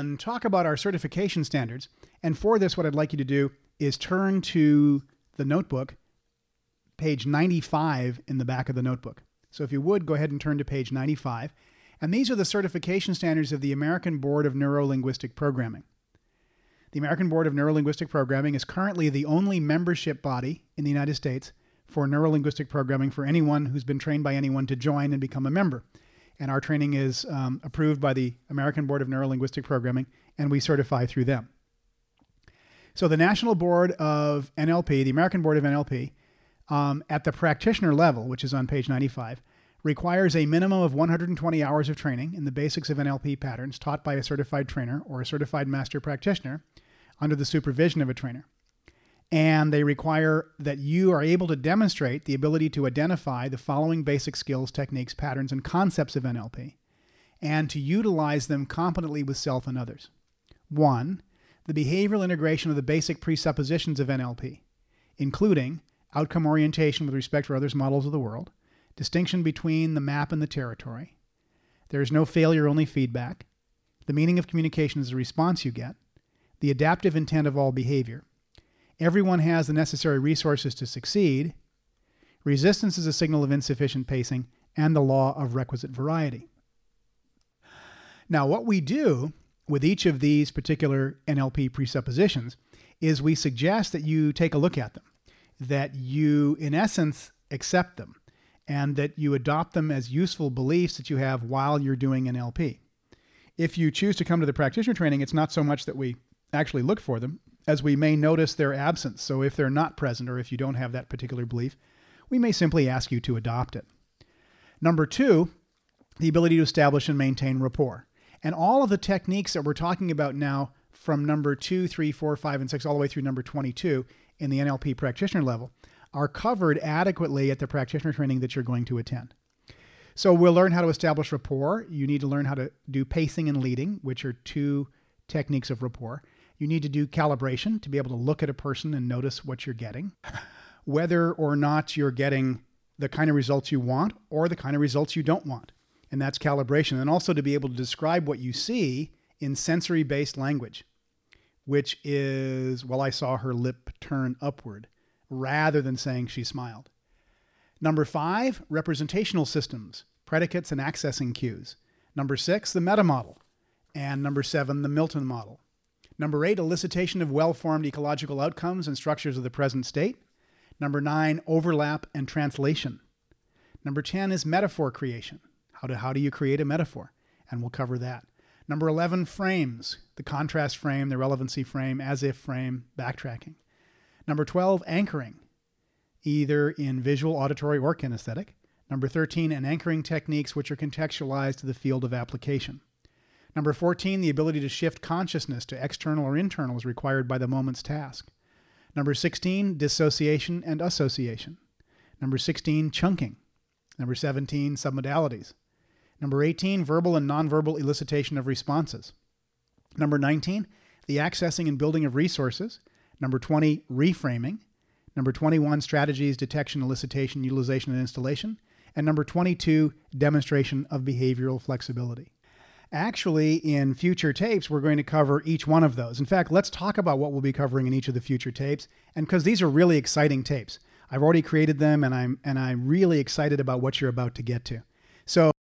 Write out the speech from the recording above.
and talk about our certification standards. And for this, what I'd like you to do is turn to the notebook, page 95 in the back of the notebook. So if you would, go ahead and turn to page 95. And these are the certification standards of the American Board of Neuro-Linguistic Programming. The American Board of Neuro-Linguistic Programming is currently the only membership body in the United States for neuro-linguistic programming for anyone who's been trained by anyone to join and become a member. And our training is approved by the American Board of Neuro-Linguistic Programming, and we certify through them. So the National Board of NLP, the American Board of NLP, at the practitioner level, which is on page 95, requires a minimum of 120 hours of training in the basics of NLP patterns taught by a certified trainer or a certified master practitioner under the supervision of a trainer. And they require that you are able to demonstrate the ability to identify the following basic skills, techniques, patterns, and concepts of NLP, and to utilize them competently with self and others. 1, the behavioral integration of the basic presuppositions of NLP, including outcome orientation with respect for others' models of the world, distinction between the map and the territory. There is no failure, only feedback. The meaning of communication is the response you get. The adaptive intent of all behavior. Everyone has the necessary resources to succeed. Resistance is a signal of insufficient pacing, and the law of requisite variety. Now, what we do with each of these particular NLP presuppositions is we suggest that you take a look at them, that you, in essence, accept them, and that you adopt them as useful beliefs that you have while you're doing NLP. If you choose to come to the practitioner training, it's not so much that we actually look for them, as we may notice their absence. So if they're not present, or if you don't have that particular belief, we may simply ask you to adopt it. Number 2, the ability to establish and maintain rapport. And all of the techniques that we're talking about now, from number 2, 3, 4, 5, and 6, all the way through number 22 in the NLP practitioner level, are covered adequately at the practitioner training that you're going to attend. So we'll learn how to establish rapport. You need to learn how to do pacing and leading, which are 2 techniques of rapport. You need to do calibration to be able to look at a person and notice what you're getting, whether or not you're getting the kind of results you want or the kind of results you don't want. And that's calibration. And also to be able to describe what you see in sensory-based language, which is, well, I saw her lip turn upward, rather than saying she smiled. Number 5, representational systems, predicates and accessing cues. Number 6, the meta model. And number 7, the Milton model. Number 8, elicitation of well-formed ecological outcomes and structures of the present state. Number 9, overlap and translation. Number 10 is metaphor creation. How do you create a metaphor? And we'll cover that. Number 11, frames, the contrast frame, the relevancy frame, as if frame, backtracking. Number 12, anchoring, either in visual, auditory, or kinesthetic. Number 13, and anchoring techniques which are contextualized to the field of application. Number 14, the ability to shift consciousness to external or internal as required by the moment's task. Number 16, dissociation and association. Number 16, chunking. Number 17, submodalities. Number 18, verbal and nonverbal elicitation of responses. Number 19, the accessing and building of resources. Number 20, reframing. Number 21, strategies, detection, elicitation, utilization, and installation. And number 22, demonstration of behavioral flexibility. Actually, in future tapes, we're going to cover each one of those. In fact, let's talk about what we'll be covering in each of the future tapes. And because these are really exciting tapes, I've already created them, and I'm really excited about what you're about to get to. So